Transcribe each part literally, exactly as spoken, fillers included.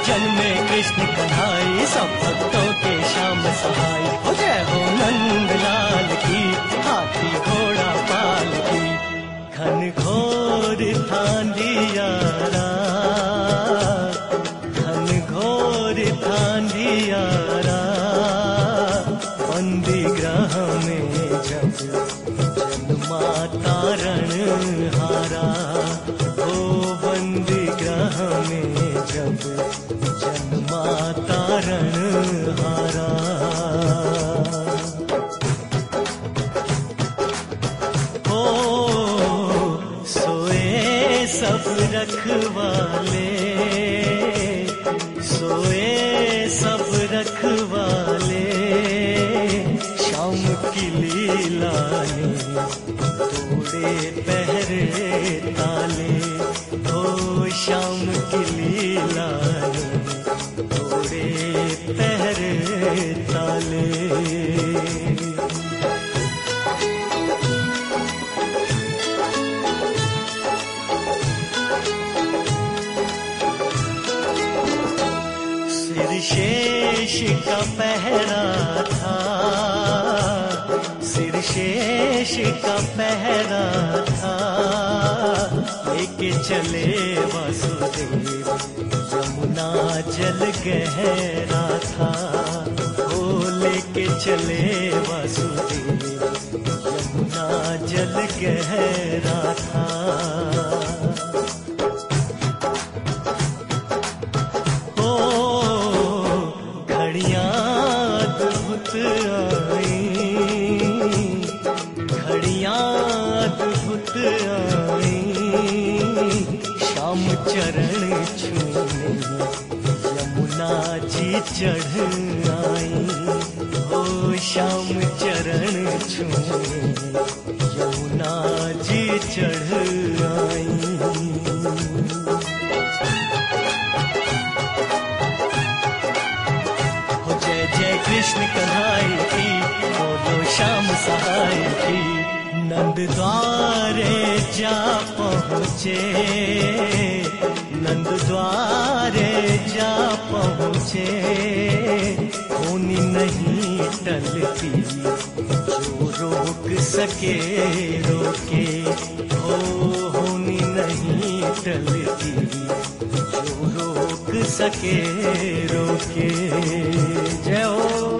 जन्मे कृष्ण कन्हाई, सब भक्तों के श्याम सहाय। हो जय हो नंद लाल की, हाथी घोड़ा पाल की। घन घोर थांदियारा, घन घोर थांदियारा, बंदी ग्रह में जब जन्मा तारण हारा। ओ बंदी ग्रह में जब जन्मा तारण हारा। ओ सोए सब रखवाले, सोए सब रखवाले, श्याम की लीला ने तोड़े पहरे ताले। ओ श्याम की लीला ने तोड़े पहरे ताले। सिर शेष का पहरा था, सिर शेष का पहरा था, लेके चले वासुदेव यमुना जल गहरा था। ओ लेके चले वासुदेव यमुना जल गहरा था। श्याम चरण छूने यमुना जी चढ़ आई। ओ श्याम चरण छूने यमुना जी चढ़ आई। हो जय जय कृष्ण कन्हाई की, बोलो श्याम सहाय की। नंद द्वारे जा पहुँचे, नंद द्वारे जा पहुँचे, होनी नहीं टलती जो रोक सके रोके। हो होनी नहीं टलती जो रोक सके रोके। जय हो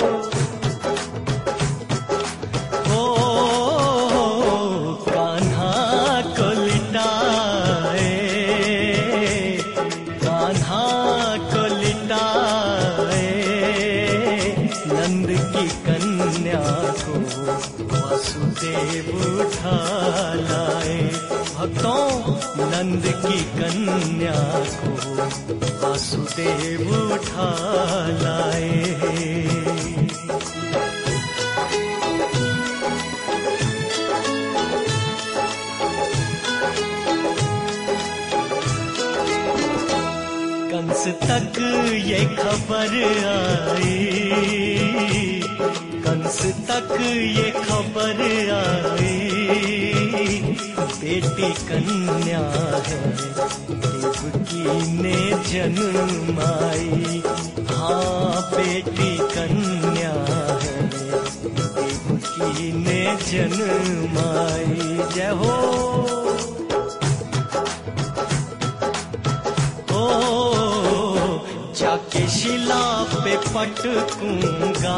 वासुदेव उठा लाए। भक्तों नंद की कन्या को वासुदेव उठा लाए। कंस तक ये खबर आई, कंस तक ये खबर आई, बेटी कन्या है देवकी ने जन्माई। हाँ बेटी कन्या है देवकी ने जन्माई। जय हो जाके शिला पे पटकूंगा,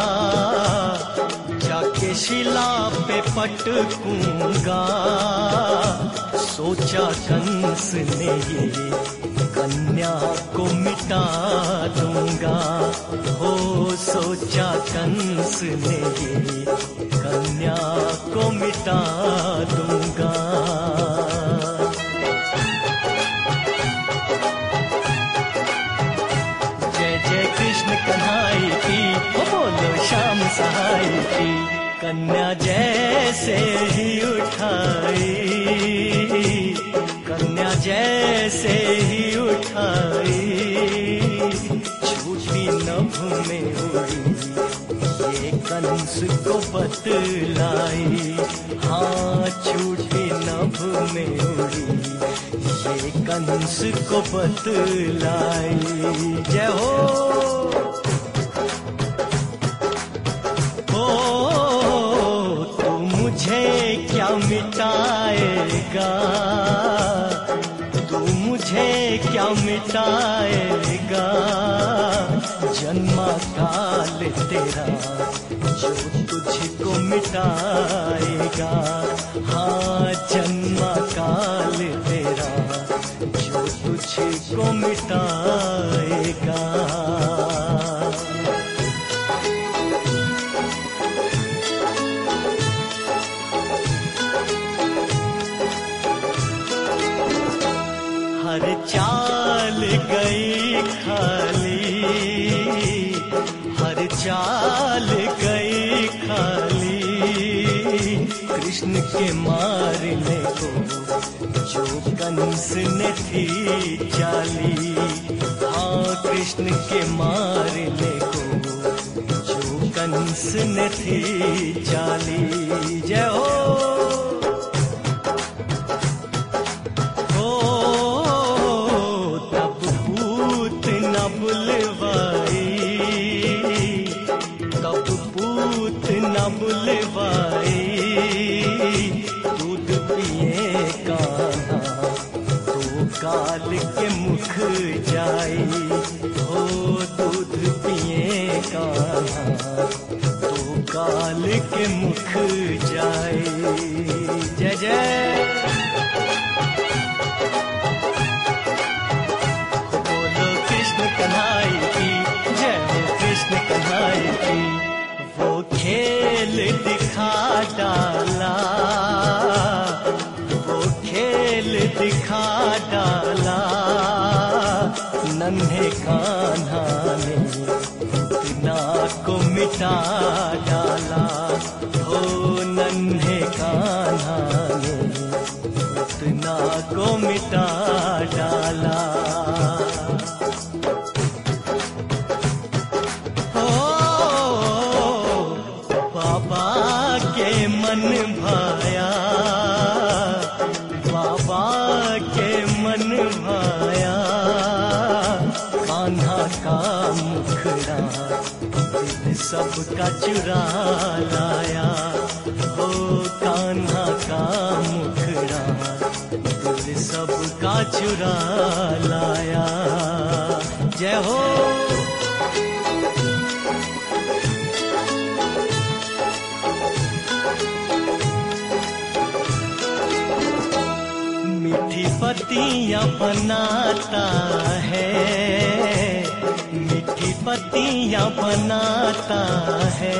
जाके शिला पे पटकूंगा, सोचा कंस ने ये कन्या को मिटा दूंगा। हो सोचा कंस ने ये कन्या को मिटा दूंगा। कन्हाई की, ओ बोलो श्याम सहाय की। कन्या जैसे ही उठाई, कन्या जैसे ही उठाई, छूटी नभ में उड़ी ये कंस को बतलाई, हाँ छूटी नभ में उड़ी ये कंस को बतलाई। जय हो ओ तू मुझे क्या मिटाएगा, तू मुझे क्या मिटाएगा, जन्मा काल तेरा जो तुझको मिटाएगा, हाँ जन्मा काल तेरा जो तुझको मिटाएगा। हर चाल गई खाली, हर चाल गई खाली, कृष्ण के मारने को जो कंस ने थी चाली, हाँ कृष्ण के मारने को जो कंस ने थी चाली। जय हो बुलवाई, दूध पिए कान्हा तो काल के मुख जाई, हो दूध पिए कान्हा तो काल के मुख जाई। जय जय बोलो कृष्ण कन्हाई की, जय हो कृष्ण कन्हाई की। वो खेल दिखा डाला, वो खेल दिखा डाला, नन्हे कान्हा ने इतना को मिटा डाला, हो नन्हे कान्हा ने इतना को मिटा डाला। मन भाया, बाबा के मन भाया, कान्हा का मुखड़ा दिल सबका चुरा लाया, हो कान्हा का मुखड़ा दिल सबका चुरा लाया। जय हो मीठी पत्तियां बनाता है, मीठी पत्तियां बनाता है,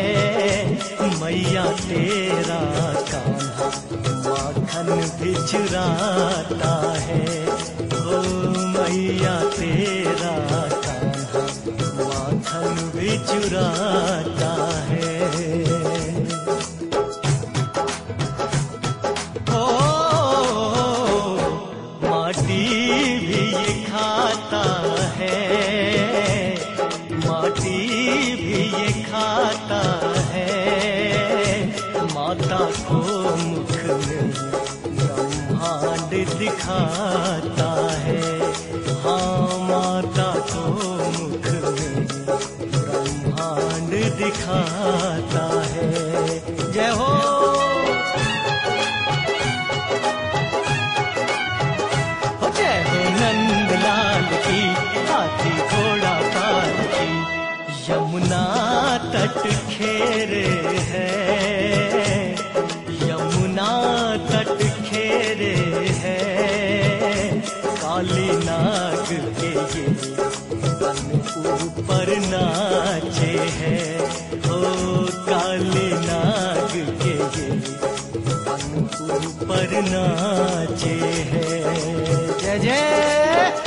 मैया तेरा कान्हा माखन भी चुराता है, ओ मैया तेरा कान्हा माखन भी चुराता है। माटी भी ये खाता है, माटी भी ये खाता है, माता को मुख में ब्रह्मांड दिखाता है, हाँ माता को मुख में ब्रह्मांड दिखाता है। जय हो की, हाथी घोड़ा पाल की, यमुना तट खेरे है, यमुना तट खेरे है, काली नाग के ये बन ऊपर नाचे है, ओ काली नाग के ये बन ऊपर नाचे है। जय जय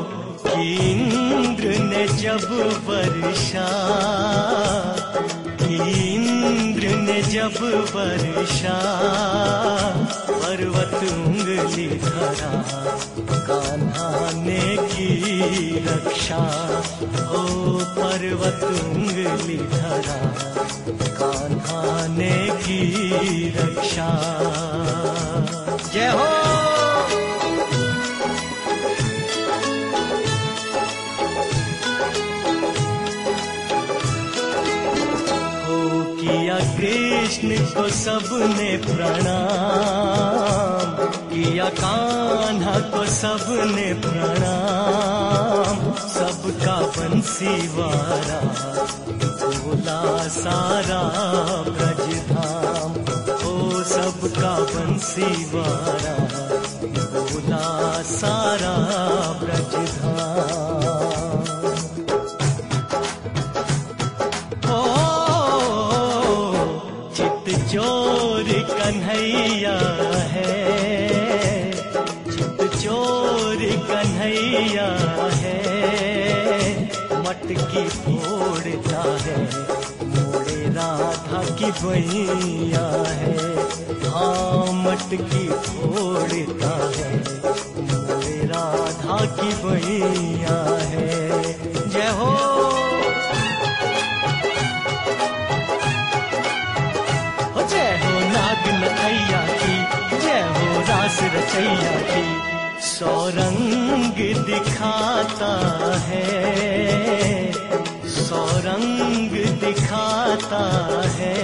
इंद्र ने जब वर्षा, की इंद्र ने जब वर्षा, पर्वत उंगली धरा, कान्हा ने की रक्षा। ओ पर्वत उंगली धरा, कान्हा ने की रक्षा। जय हो। किया कृष्ण को सबने प्रणाम, किया कान्हा को सबने प्रणाम। सबका बंसीवारा बोला सारा ब्रजधाम। ओ सबका बंसीवारा बोला सारा ब्रजधाम। चोर कन्हैया है, चित चोर कन्हैया है। मटकी फोड़ता है, मोड़े राधा की बैया है। हाँ मटकी फोड़ता है, मोड़े राधा की बैया है। जय हो। नथैया की जय हो, रास रचैया की। सौ रंग दिखाता है, सौ रंग दिखाता है।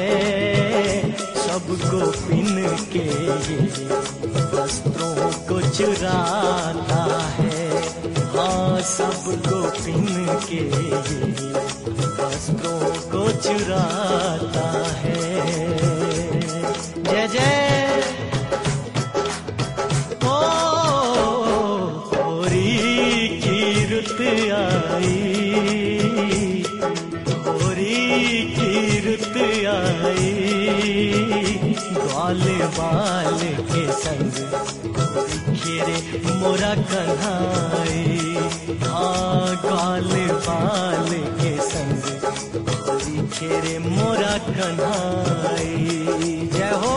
सबको पिन के ये वस्त्रों को चुराता है। हाँ सबको पिन के ये वस्त्रों को चुराता है। जय जय। ओ होरी की रुत आई, होरी की रुत आई। ग्वाल बाल के संग घेरे मोरा कन्हाई। हाँ ग्वाल बाल के संग घेरे मोरा कन्हाई। जय हो।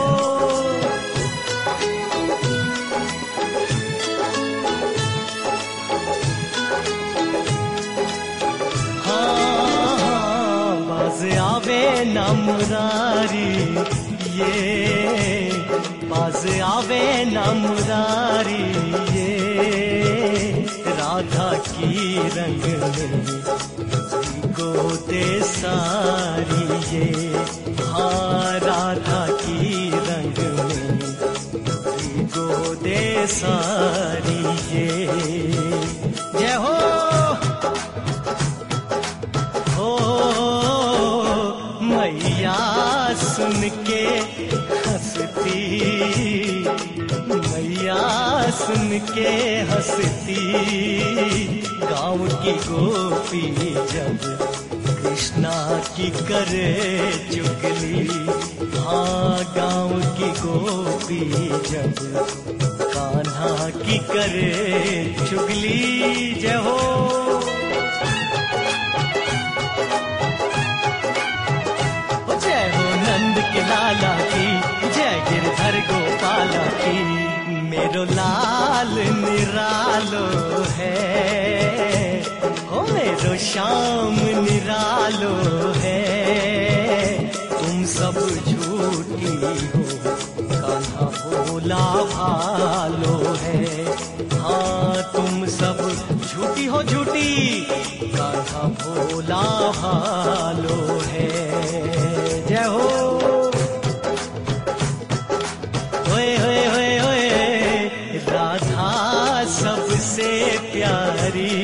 हाँ हाँ बाज आवे ना मुरारी, ये बाज आवे ना मुरारी। ये राधा की रंग में गोते सारी। ये हाँ राधा की रंग में गोदे सारी। ये जय हो। हो मैया सुन के हंसती, मैया सुन के हंसती। गाँव की गोपी जब कृष्णा की करे चुगली। हाँ गाँव की गोपी जब कान्हा की करे चुगली। जय हो। जय हो नंद के लाला की, जय गिरधर गोपाला की। मेरो लाल निरालो है, ओ मेरो श्याम निरालो है। तुम सब झूठी हो, कान्हा भोला भालो है। हाँ तुम सब झूठी हो झूठी, कान्हा भोला भालो है। जय हो। होए होए होए होए राधा सबसे प्यारी,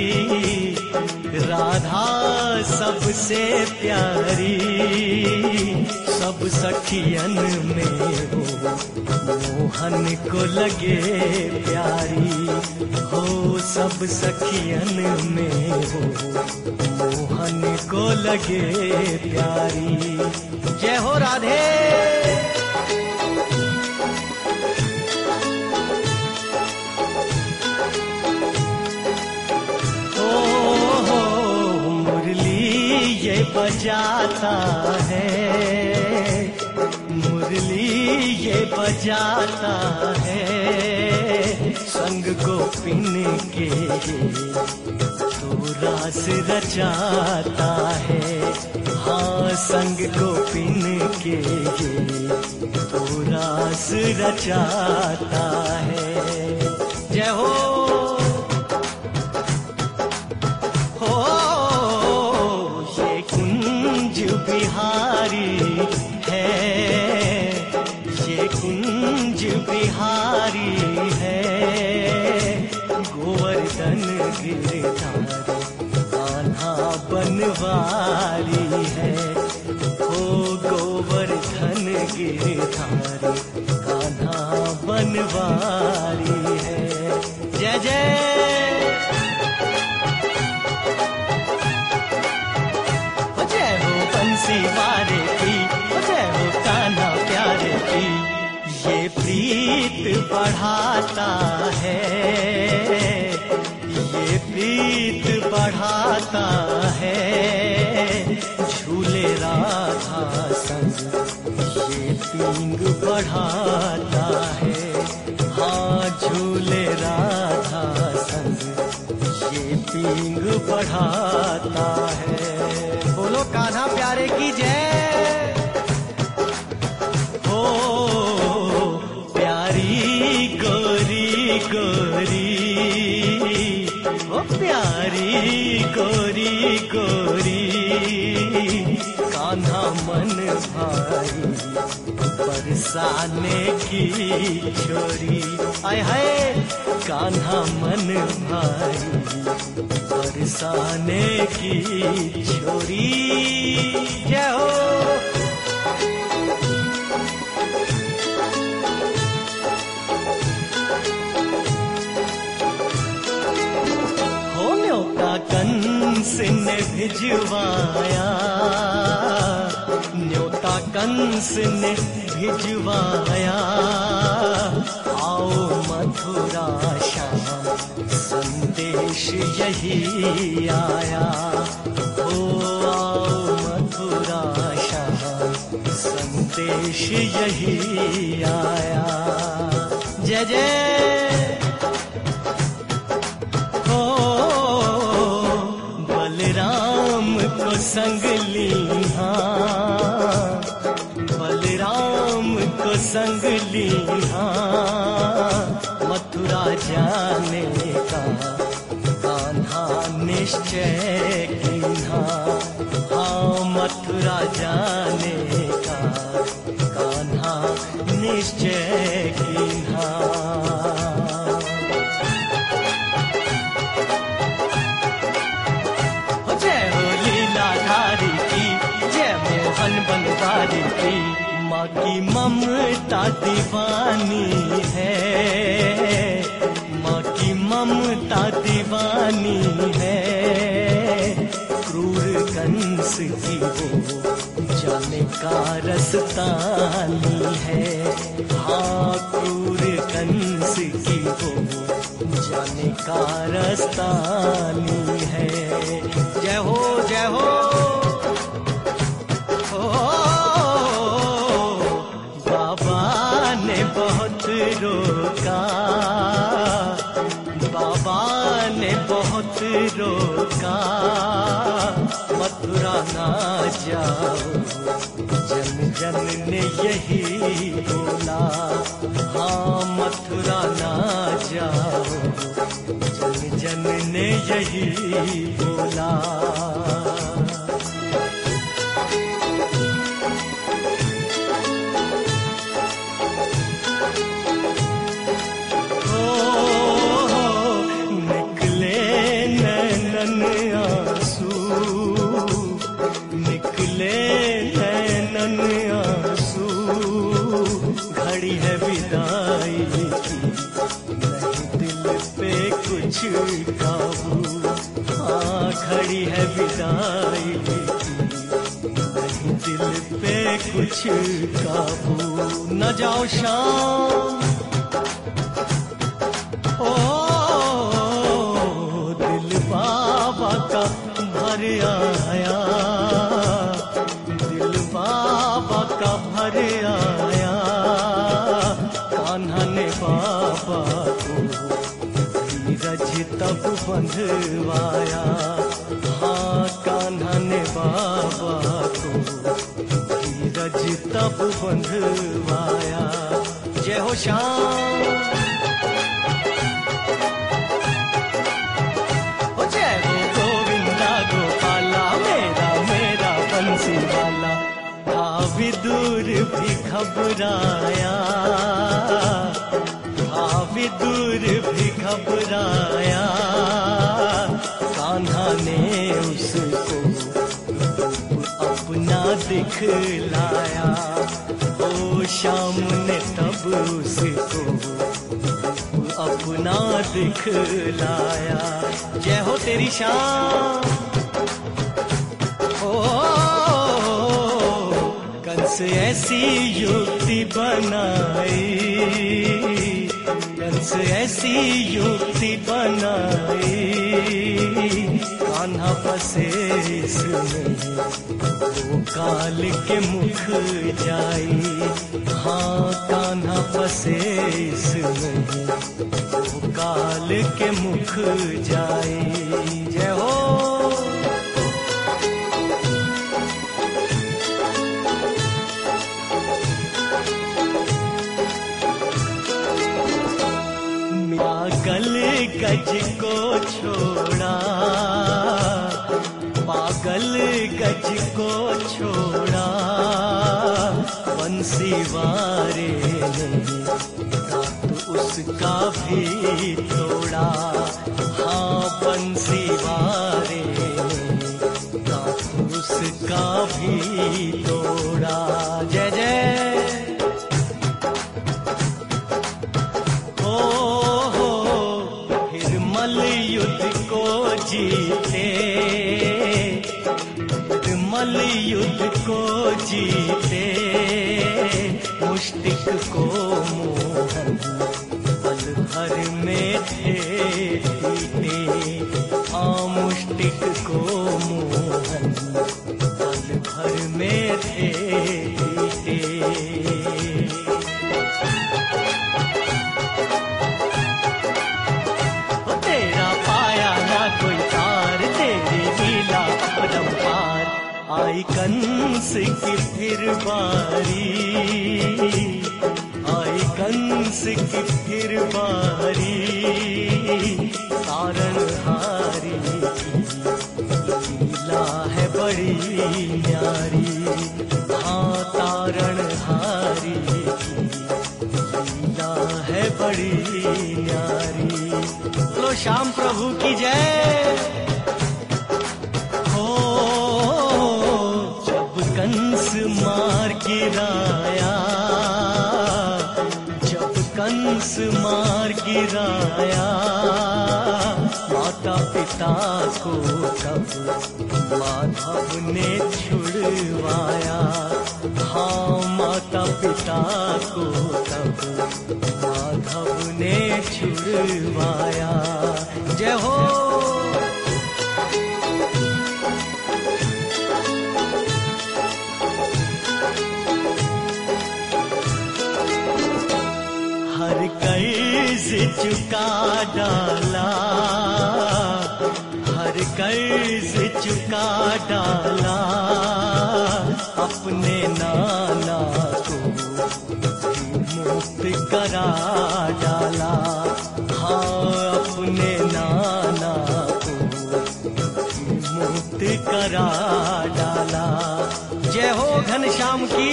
राधा सबसे प्यारी। सब सखियन में हो मोहन को लगे प्यारी। हो सब सखियन में हो मोहन को लगे प्यारी। जय हो राधे। ये बजाता है, मुरली ये बजाता है, संग गोपिन के तो रास रचाता है। हाँ, संग गोपिन के तो रास रचाता है। जय हो हो ये कुंज बिहारी है, ये कुंज बिहारी है, गोवर्धन गिरधारी कान्हा बनवारी है। हो गोवर्धन गिरधारी कान्हा बनवारी है। जय जय जय हो बंसी वारे की, जय हो कान्हा प्यारे की। ये प्रीत बढ़ाता है, ये प्रीत बढ़ाता है, झूले राधा संग ये पींग बढ़ाता है। हाँ, झूले राधा संग ये पींग बढ़ाता है। बोलो कान्हा प्यारे की जय हो। प्यारी गोरी गोरी, ओ प्यारी गोरी गोरी, कान्हा मन भाई बरसाने की छोरी। आय हाय कान्हा मन भाई बरसाने की छोरी। जय हो न्योता कंस ने भिजवाया, न्योता कंस ने भिजवाया, आओ मथुरा श्याम संदेश यही आया। हो आओ मथुरा श्याम संदेश यही आया। जय जय को संग लीहा, बलराम को संग लीहा, मथुरा जाने का कान्हा निश्चय कीन्हा। हाँ, मथुरा जाने का कान्हा निश्चय कीन्हा। बनवारी की माँ की ममता दीवानी है, माँ की ममता दीवानी है, क्रूर कंस की वो जाने का रस्तानी है। हाँ, क्रूर कंस की वो जाने का रस्तानी है। जय हो जय हो बहुत रोका, बाबा ने बहुत रोका, मथुरा ना जाओ, जन जन ने यही बोला। हाँ, मथुरा ना जाओ, जन जन ने यही बोला। घड़ी है विदाई की, नहीं दिल पे कुछ काबू। हाँ, घड़ी है विदाई की, नहीं दिल पे कुछ काबू। न जाओ शाम ओ दिल बाबा का भर आया, तब बंधवाया, हाँ कान्हा ने बाबा को धीरज तब बंधवाया। जय हो श्याम, ओ जय हो गोविंदा गोपाला, मेरा मेरा बंसी वाला। था विदुर भी घबराया, था विदुर भी घबराया, कान्हा ने उसको अपना दिखलाया। ओ श्याम ने तब उसको अपना दिखलाया। जय हो तेरी शान, ओ कंस ऐसी युक्ति बनाई, कंस ऐसी युक्ति बनाई, कान्हा फंसे इसमें वो काल के मुख जाई। हाँ कान्हा फंसे इसमें वो काल के मुख जाई। जय हो पागल गज को छोड़ा, पागल गज को छोड़ा, बंसी वारे ने दांत उसका भी तोड़ा। हाँ बंसी वारे ने दांत उसका भी तोड़ा। जय जय युद्ध को जीते, विमल युद्ध को जीते, मुष्टिक को मोहन पल भर में थे पीटे। हाँ मुष्टिक को मोहन पल भर में थे पीटे। आई कंस की फिर बारी, आई कंस की फिर बारी, तारणहारी लीला है बड़ी न्यारी। हाँ तारणहारी लीला है बड़ी न्यारी। लो श्याम प्रभु की जय। कंस मार गिराया, जब कंस मार गिराया, माता पिता को तब माधव ने छुड़वाया। हाँ माता पिता को तब माधव ने छुड़वाया। जय हो हर कर्ज चुका डाला, हर कर्ज चुका डाला, अपने नाना को मुक्त करा डाला। हाँ अपने नाना को मुक्त करा डाला। जय हो घनश्याम की।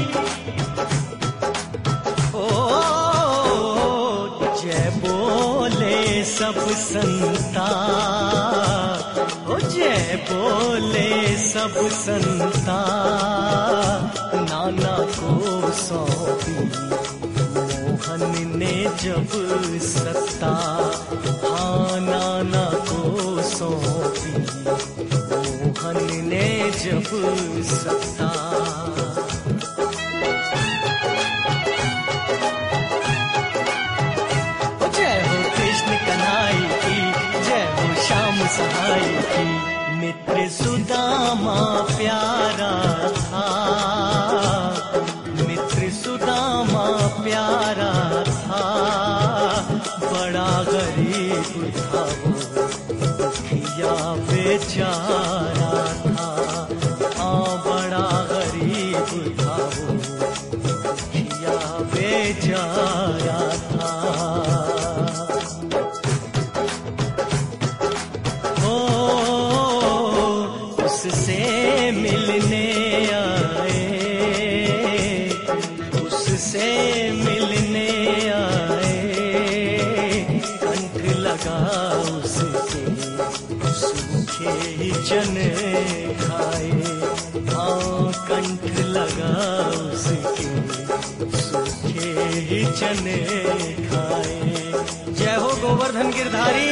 सब संता, ओ जय बोले सब संता, नाना को सौंपी मोहन ने जब सत्ता। हाँ नाना को सौंपी मोहन ने जब सत्ता। सहाय की मित्र सुदामा प्यारा था, मित्र सुदामा प्यारा था, बड़ा गरीब था वो दुखिया बेचारा था, हाँ बड़ा गरीब था वो दुखिया बेचारा था। ओ उससे मिलने आए, उससे मिलने आए, कंठ लगा उसके सूखे चने खाए, हाँ कंठ लगा उसके सूखे चने खाए। जय हो गोवर्धन गिरधारी।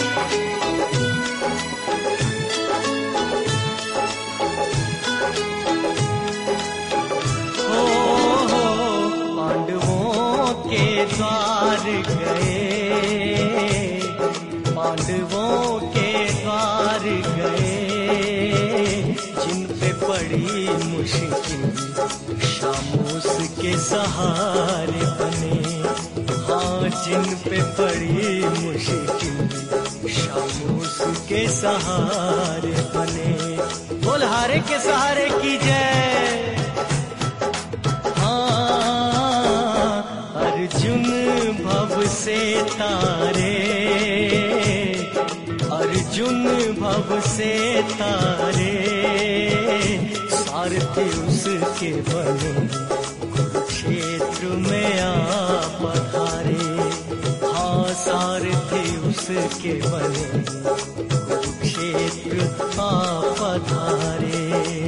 हो हो पांडवों के द्वार गए, पांडवों के द्वार गए, जिन पे पड़ी मुश्किल शामूस के सहारे बने, हाँ जिन पे पड़ी मुश्किल शामूस के सहारे बने। बोल हारे के सहारे की जय। हाँ अर्जुन भव से तारे, अर्जुन भव से तारे, सारथी उसके बने कुरुक्षेत्र में आ पधारे, हाँ सारथी उसके बने कुरुक्षेत्र आ पधारे।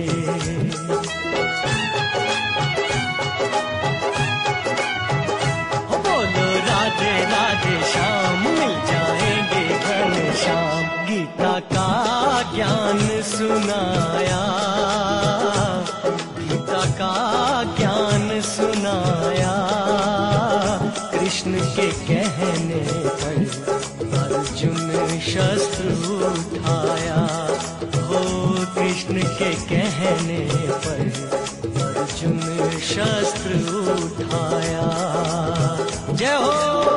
बोलो राधे राधे श्याम, मिल जाएंगे घनश्याम। गीता का ज्ञान सुनाया, गीता का ज्ञान सुनाया, कृष्ण के कहने पर अर्जुन शस्त्र उठाया, हो कृष्ण के कहने पर अर्जुन शस्त्र उठाया। जय हो।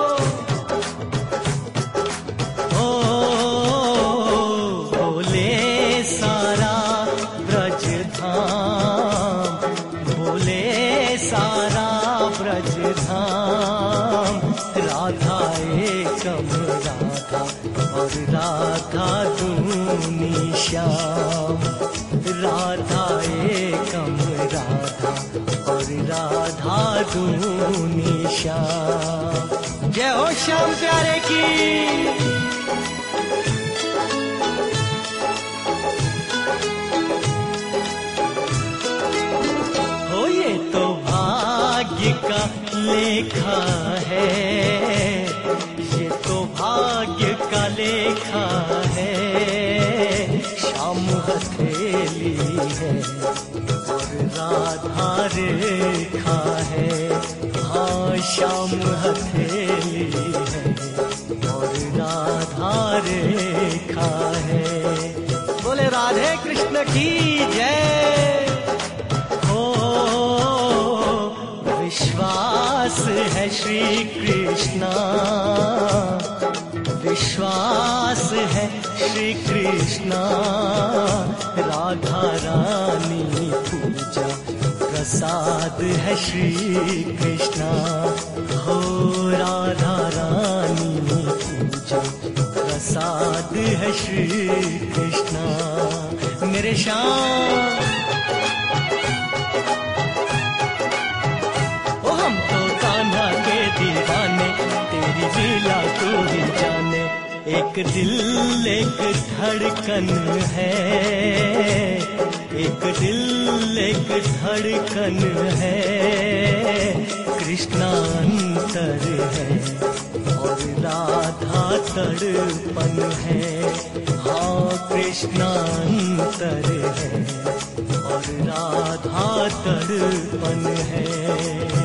धाम राधा एकम राधा और राधा दूनी श्याम, राधा एकम राधा और राधा दूनी श्याम। जय हो श्याम प्यारे की। हो ये तो भाग्य का लेखा है, ये तो भाग्य का लेखा है, श्याम हथेली है और राधा रेखा है, हाँ श्याम हथेली है और राधा रेखा है। बोले राधे कृष्ण की जय। विश्वास है श्री कृष्णा, विश्वास है श्री कृष्णा, राधा रानी पूजा प्रसाद है श्री कृष्णा, हो राधा रानी पूजा प्रसाद है श्री कृष्णा। मेरे श्याम हम तो कान्हा के दीवाने, तेरी लीला तू ही जाने। एक दिल एक धड़कन है, एक दिल एक धड़कन है, कृष्णा अंतर है और राधा तड़पन है, हाँ कृष्णा अंतर है और राधा तड़पन है।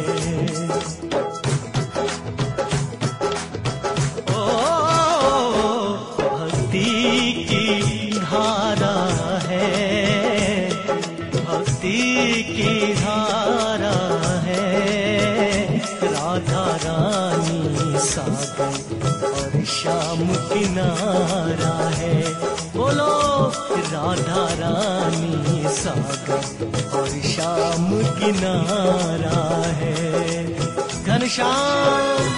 राधा रानी सागर और शाम किनारा है। बोलो राधा रानी सागर और शाम किनारा है। घनश्याम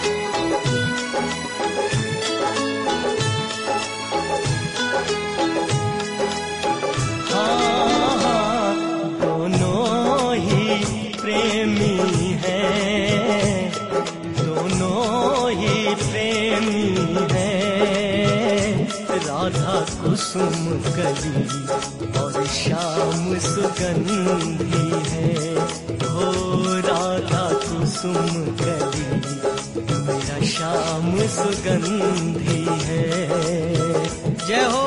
प्रेमी है, दोनों ही प्रेमी है। राधा कुसुम कली और श्याम सुगंधी है। हो राधा कुसुम कली मेरा श्याम सुगंधी है। जय हो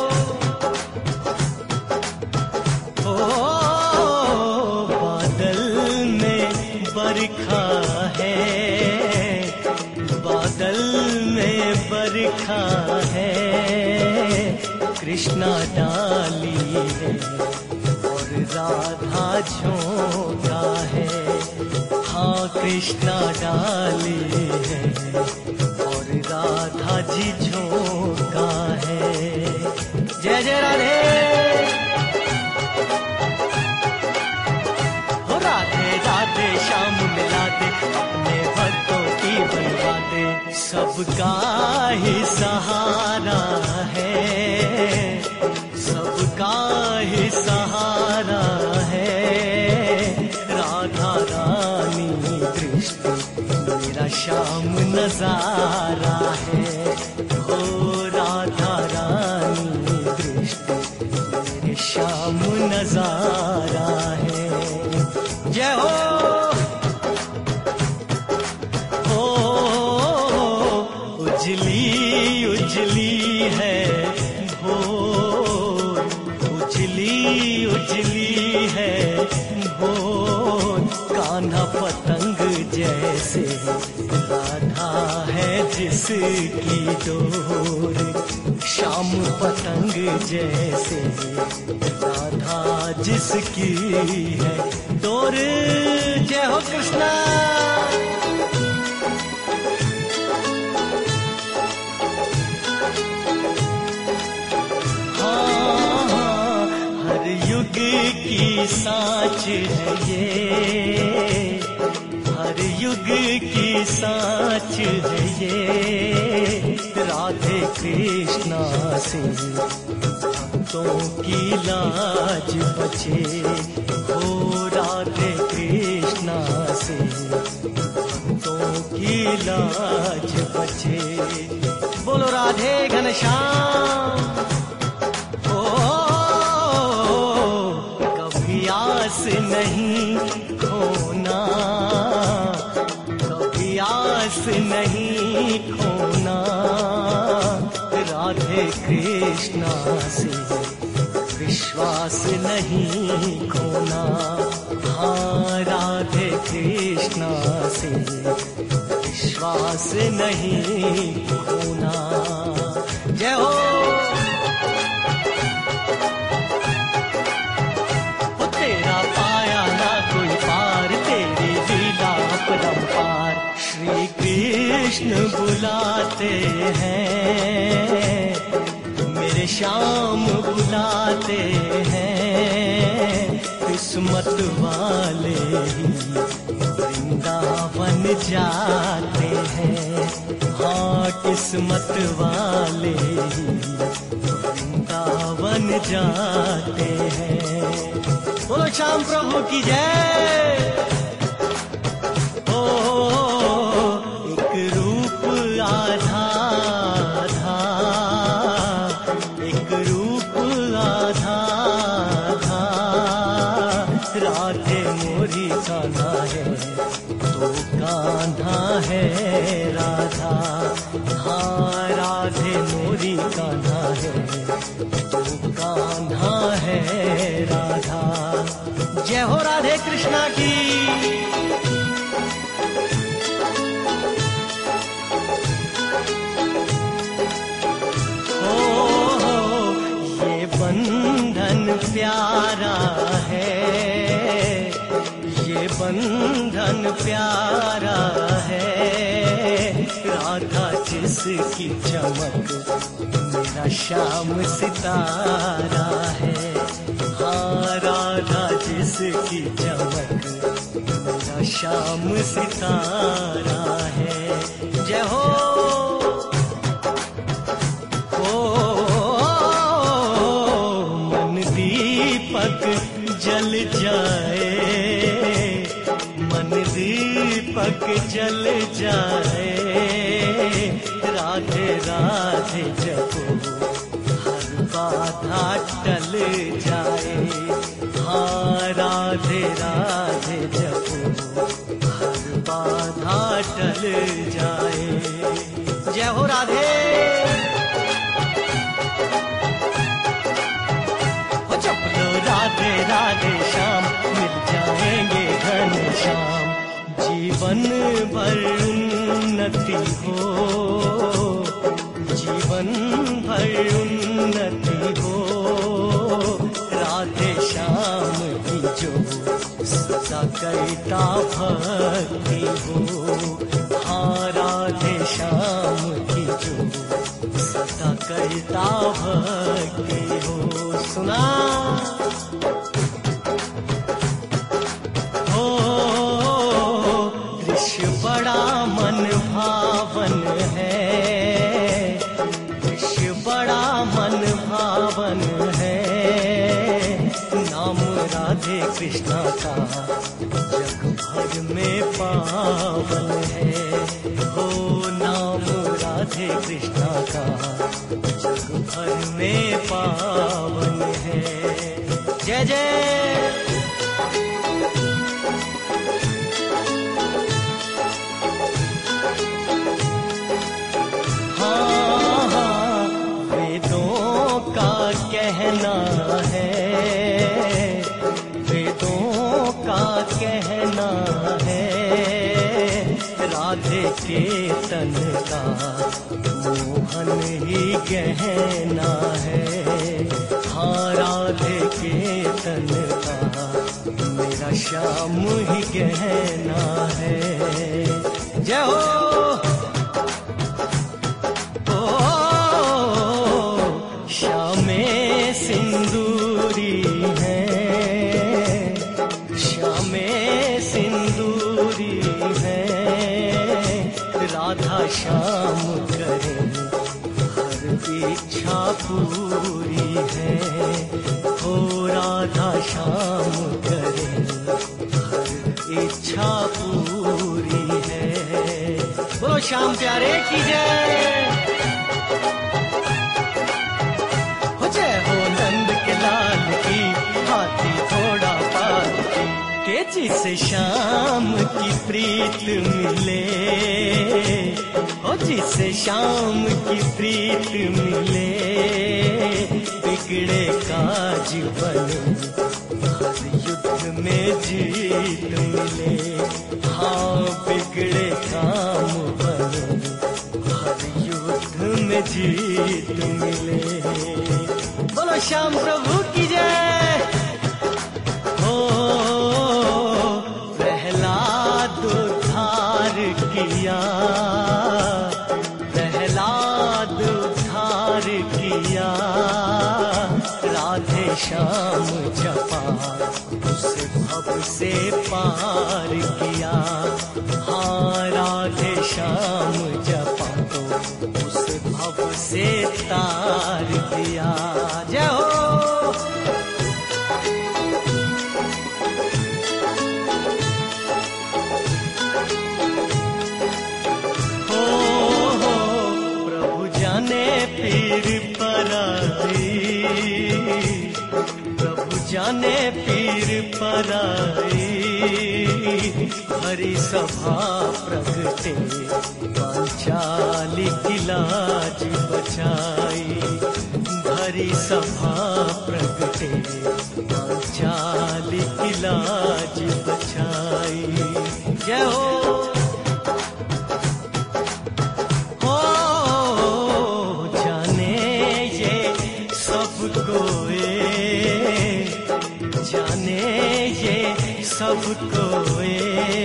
बरखा है, बादल में बरखा है। कृष्णा डाली है और राधा झोंका है। हाँ कृष्णा डाली है और राधा जी झोंका है। जय जय राधे। राधे श्याम मिला दे, अपने भक्तों की बनवा दे। सबका ही सहारा है, सबका ही सहारा है। राधा रानी कृष्ण मेरा श्याम नजारा है। हो राधा रानी कृष्ण मेरे श्याम नजारा है। जय हो हो उजली उजली है भोर, उजली उजली है भोर। कान्हा पतंग जैसे राधा है जिसकी डोर। श्याम पतंग जैसे राधा जिसकी है डोर। जय हो कृष्णा। हाँ हाँ हर युग की साँच है ये, हर युग की साँच है ये। राधे कृष्णा से भक्तों की लाज बचे। हो राधे कृष्णा से भक्तों की लाज बचे। बोलो राधे घनश्याम। ओ कभी आस नहीं खोना, कभी आस नहीं खोना। राधे कृष्णा से विश्वास नहीं खोना। हाँ राधे कृष्णा से विश्वास नहीं खोना। जय हो तेरा पाया ना कोई पार, तेरी लीला अपरंपार। श्री कृष्ण बुलाते हैं, मेरे श्याम बुलाते हैं। किस्मत वाले ही वृंदावन जाते हैं। हाँ किस्मत वाले ही वृंदावन जाते हैं। बोलो श्याम प्रभु की जय। राधे मोरी कान्हा है तो कान्हा है राधा। हाँ राधे मोरी कान्हा है तो कान्हा है राधा। जय हो राधे कृष्णा की। बंधन प्यारा है, ये बंधन प्यारा है, राधा जिसकी चमक मेरा श्याम सितारा है। हाँ, राधा जिसकी चमक मेरा श्याम सितारा है। जय हो जल जाए, मन दीपक जल जाए, राधे राधे जपो हर बाधा टल जाए। हाँ, राधे राधे जपो हर बाधा टल जाए। जय हो राधे। राधे राधे श्याम मिल जाएंगे घनश्याम। जीवन भर उन्नति हो, जीवन भर उन्नति हो, राधे श्याम की जो सदा करता भक्ति हो। हाँ, राधे श्याम की जो सदा करता भक्ति हो। सुना हो दृश्य बड़ा मन भावन है, दृश्य बड़ा मन भावन है, नाम राधे कृष्णा का जग भर में पावन है। हो नाम राधे कृष्णा का जग भर में पावन है। जय जय। हाँ हाँ, वेदों का कहना है, वेदों का कहना है, राधे के तन का मोहन ही गहना है। हाँ, राधे के तन का मेरा श्याम ही गहना है। जय हो। ओ श्यामे सिंदूरी है, श्यामे सिंदूरी है, राधा श्याम करे हर इच्छा पूरी है। हो राधा श्याम करे हर इच्छा पूरी है। बोलो श्याम प्यारे की जय। हो जय हो नंद के लाल की, हाथी घोड़ा पाल की, के जिसे श्याम की प्रीत मिले, ओ जिसे श्याम की प्रीत मिले, बिगड़े का जीवन हर युद्ध में जीत मिले। हाँ, बिगड़े काम बनो हर युद्ध में जीत मिले। बोलो श्याम प्रभु की जय। हो प्रहलाद उद्धार किया, प्रहलाद उद्धार किया, राधे श्याम जपा उसे भव से पार किया। हाँ, राधे श्याम जपा तो उसे भव से तार किया। जय हो। पीर पराई, प्रभु जाने पीर पराई, हरि सभा प्रगटे पांचाली की लाज बचाई। हरि सभा प्रगटे पांचाली की लाज बचाई। जय हो। सब कोए,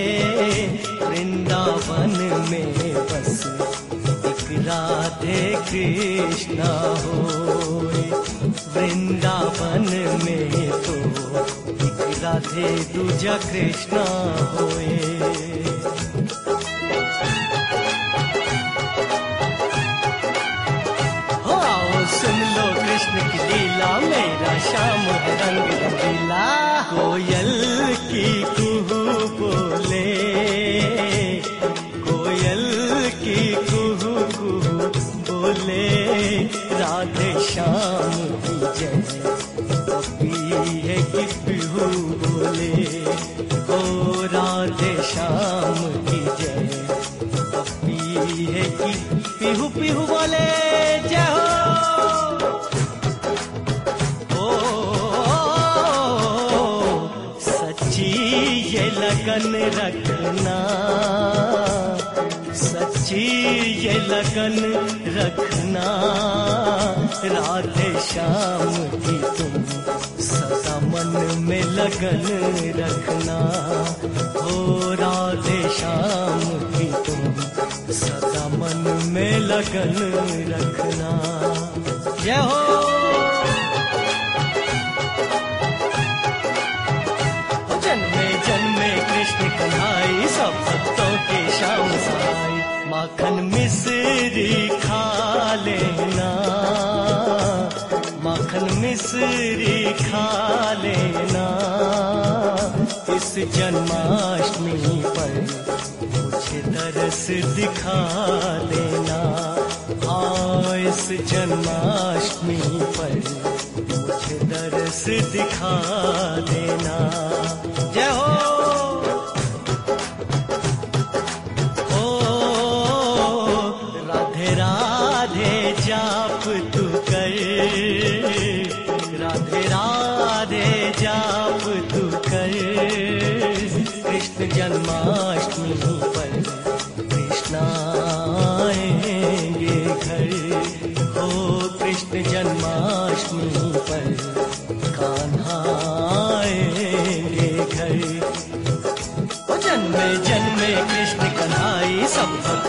वृंदावन में बस एक राधे कृष्णा होए। वृंदावन में तो एक राधे दूजा कृष्णा होए। हो आओ सुन लो कृष्ण की लीला, मेरा श्याम है रंग रंगीला। कोयल की कुहू बोले, कोयल की कुहू कुहू बोले, राधे श्याम की जय। पपी है कि पिहू बोले, ओ राधे श्याम की जय। पपी है कि पिहू पिहू बोले, जय हो। ये लगन रखना, सच्ची ये लगन रखना, राधे श्याम की तुम सदा मन में लगन रखना। हो राधे श्याम की तुम सदा मन में लगन रखना। जय हो। कृष्ण कन्हाई सब भक्तों के श्याम सहाय। माखन मिश्री खा लेना, माखन मिश्री खा लेना, इस जन्माष्टमी पर मुझे दरस दिखा देना। हाँ इस जन्माष्टमी पर मुझे दरस दिखा देना। जय हो। जाप तू कर, राधे राधे जाप तू कर। कृष्ण जन्माष्टमी पर कृष्ण आएंगे घर। हो कृष्ण जन्माष्टमी पर कान्हा आएंगे घर। जन्मे जन्मे कृष्ण कन्हाई सब